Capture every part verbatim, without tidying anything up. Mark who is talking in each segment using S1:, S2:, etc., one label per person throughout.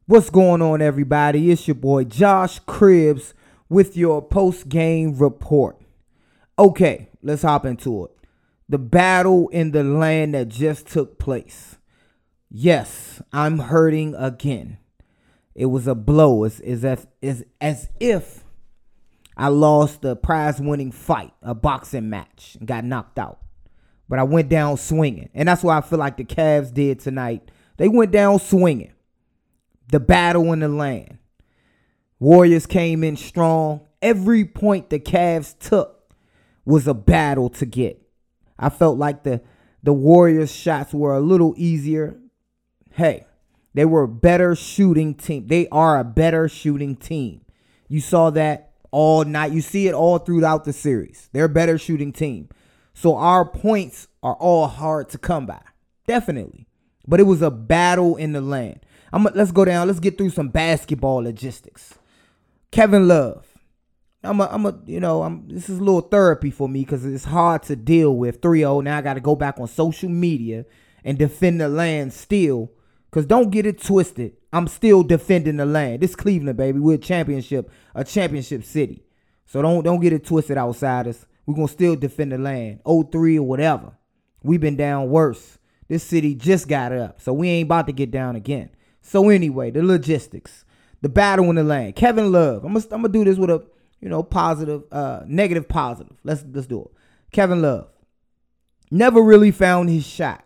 S1: What's going on, everybody? It's your boy Josh Cribbs with your post-game report. Okay, let's hop into it. The battle in the land that just took place. Yes, I'm hurting again. It was a blow. It's, it's, as, it's as if I lost the prize-winning fight, a boxing match, and got knocked out. But I went down swinging. And that's what I feel like the Cavs did tonight. They went down swinging. The battle in the land. Warriors came in strong. Every point the Cavs took was a battle to get. I felt like the, the Warriors' shots were a little easier. Hey, they were a better shooting team. They are a better shooting team. You saw that all night. You see it all throughout the series. They're a better shooting team. So our points are all hard to come by. Definitely. But it was a battle in the land. I'm, let's go down. Let's get through some basketball logistics. Kevin Love. I'm a, I'm a, you know, I'm, this is a little therapy for me because it's hard to deal with three oh. Now I got to go back on social media and defend the land still. Because don't get it twisted. I'm still defending the land. This Cleveland, baby. We're a championship, a championship city. So don't, don't get it twisted, outsiders. We're going to still defend the land. oh three or whatever. We've been down worse. This city just got up. So we ain't about to get down again. So anyway, the logistics, the battle in the land. Kevin Love. I'm gonna I'm gonna do this with a you know positive, uh, negative, positive. Let's let's do it. Kevin Love never really found his shot.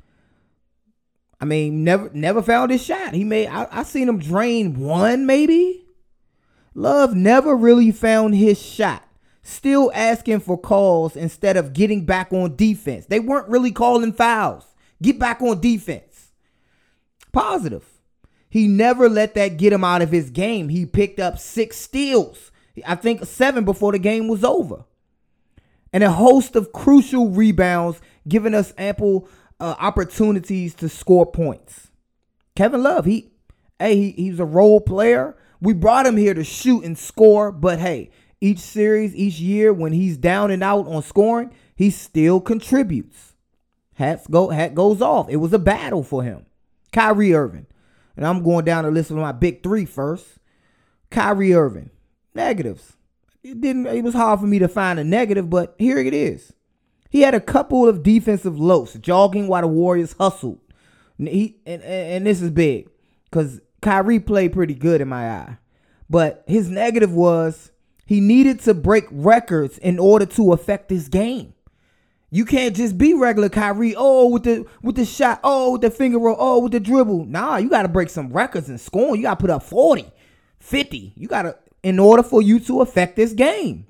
S1: I mean, never never found his shot. He made I, I seen him drain one maybe. Love never really found his shot. Still asking for calls instead of getting back on defense. They weren't really calling fouls. Get back on defense. Positive. He never let that get him out of his game. He picked up six steals. I think seven before the game was over. And a host of crucial rebounds, giving us ample uh, opportunities to score points. Kevin Love, he, hey, he, he's a role player. We brought him here to shoot and score, but hey, each series, each year, when he's down and out on scoring, he still contributes. Hats go, hat goes off. It was a battle for him. Kyrie Irving. And I'm going down the list of my big three first. Kyrie Irving. Negatives. It didn't. It was hard for me to find a negative, but here it is. He had a couple of defensive lows, jogging while the Warriors hustled. And, he, and, and this is big because Kyrie played pretty good in my eye. But his negative was he needed to break records in order to affect this game. You can't just be regular Kyrie. Oh, with the with the shot. Oh, with the finger roll. Oh, with the dribble. Nah, you got to break some records and scoring. You got to put up forty, fifty. You got to, in order for you to affect this game.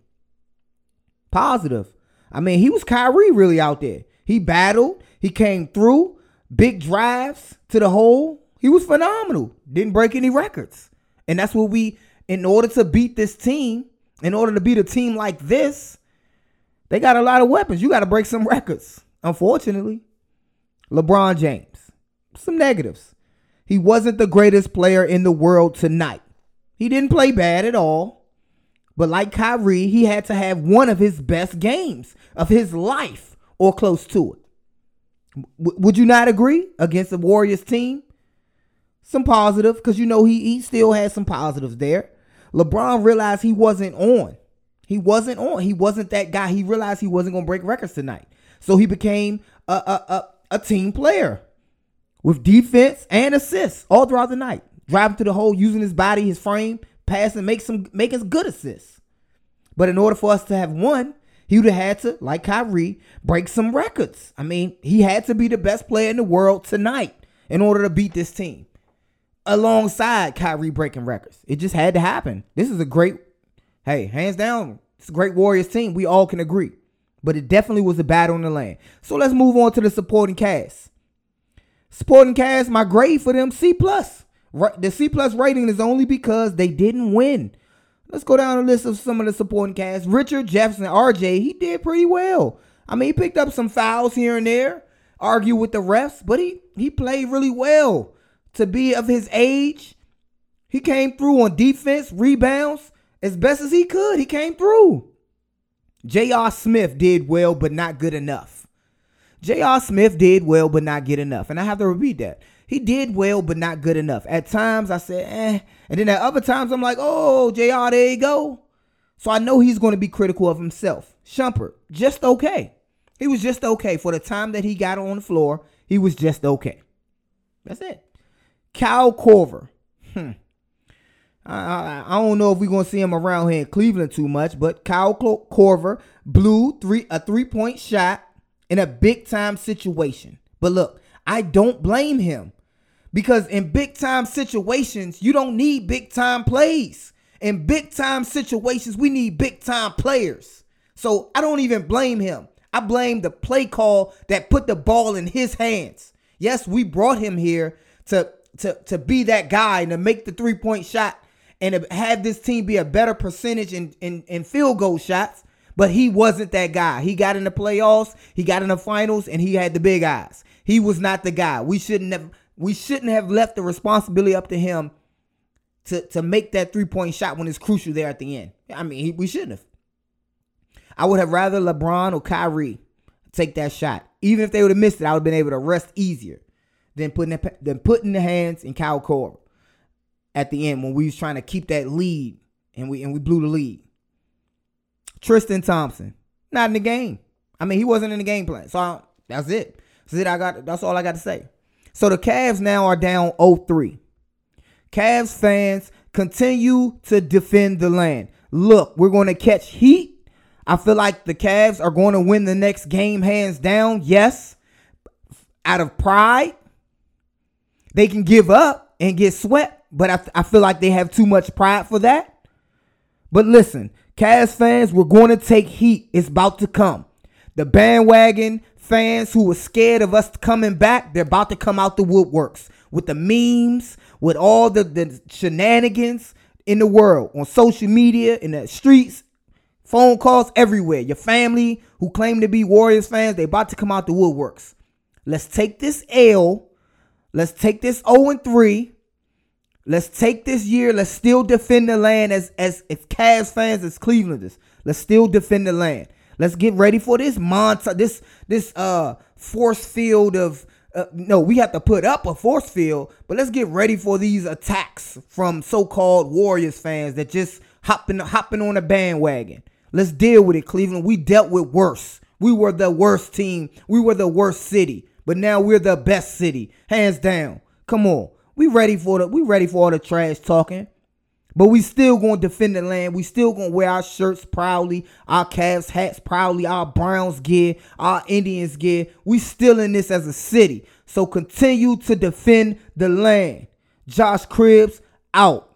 S1: Positive. I mean, he was Kyrie really out there. He battled. He came through. Big drives to the hole. He was phenomenal. Didn't break any records. And that's what we, in order to beat this team, in order to beat a team like this, they got a lot of weapons. You got to break some records, unfortunately. LeBron James. Some negatives. He wasn't the greatest player in the world tonight. He didn't play bad at all. But like Kyrie, he had to have one of his best games of his life or close to it. W- would you not agree against the Warriors team? Some positive, because you know he, he still has some positives there. LeBron realized he wasn't on. He wasn't on. He wasn't that guy. He realized he wasn't going to break records tonight. So he became a, a, a, a team player with defense and assists all throughout the night. Driving to the hole, using his body, his frame, passing, make some, making good assists. But in order for us to have won, he would have had to, like Kyrie, break some records. I mean, he had to be the best player in the world tonight in order to beat this team. Alongside Kyrie breaking records. It just had to happen. This is a great, hey, hands down, it's a great Warriors team. We all can agree. But it definitely was a battle in the land. So let's move on to the supporting cast. Supporting cast, my grade for them, C plus. The C plus rating is only because they didn't win. Let's go down the list of some of the supporting cast. Richard Jefferson, R J, he did pretty well. I mean, he picked up some fouls here and there, argued with the refs, but he, he played really well. To be of his age, he came through on defense, rebounds, as best as he could. He came through. J R. Smith did well, but not good enough. J R. Smith did well, but not good enough. And I have to repeat that. he did well, but not good enough. At times I said, eh. And then at other times I'm like, oh, J R, there you go. So I know he's going to be critical of himself. Shumpert, just okay. He was just okay. For the time that he got on the floor, he was just okay. That's it. Kyle Korver. Hmm. I, I, I don't know if we're going to see him around here in Cleveland too much, but Kyle Korver blew three a three-point shot in a big-time situation. But look, I don't blame him, because in big-time situations, you don't need big-time plays. In big-time situations, we need big-time players. So I don't even blame him. I blame the play call that put the ball in his hands. Yes, we brought him here to, to, to be that guy and to make the three-point shot and to have this team be a better percentage in, in, in field goal shots. But he wasn't that guy. He got in the playoffs, he got in the finals, and he had the big eyes. He was not the guy. We shouldn't have we shouldn't have left the responsibility up to him to, to make that three-point shot when it's crucial there at the end. I mean, he, we shouldn't have. I would have rather LeBron or Kyrie take that shot. Even if they would have missed it, I would have been able to rest easier than putting it, than putting the hands in Kyle Korver at the end when we was trying to keep that lead and we and we blew the lead. Tristan Thompson, not in the game. I mean, he wasn't in the game plan. So I, that's it. That's it. I got. That's all I got to say. So the Cavs now are down oh three. Cavs fans, continue to defend the land. Look, we're going to catch heat. I feel like the Cavs are going to win the next game hands down. Yes, out of pride, they can give up and get swept, but I, I feel like they have too much pride for that. But listen, Cavs fans, we're going to take heat. It's about to come. The bandwagon fans who were scared of us coming back, they're about to come out the woodworks with the memes, with all the, the shenanigans in the world, on social media, in the streets, phone calls everywhere. Your family who claim to be Warriors fans, they're about to come out the woodworks. Let's take this L. Let's take this oh and three. Let's take this year. Let's still defend the land as, as, as Cavs fans, as Clevelanders. Let's still defend the land. Let's get ready for this montage, this this uh force field of uh, no, we have to put up a force field, but let's get ready for these attacks from so-called Warriors fans that just hopping hopping on a bandwagon. Let's deal with it, Cleveland. We dealt with worse. We were the worst team. We were the worst city, but now we're the best city, hands down. Come on, we ready for the we ready for all the trash talking. But we still going to defend the land. We still going to wear our shirts proudly, our Cavs hats proudly, our Browns gear, our Indians gear. We still in this as a city. So continue to defend the land. Josh Cribbs out.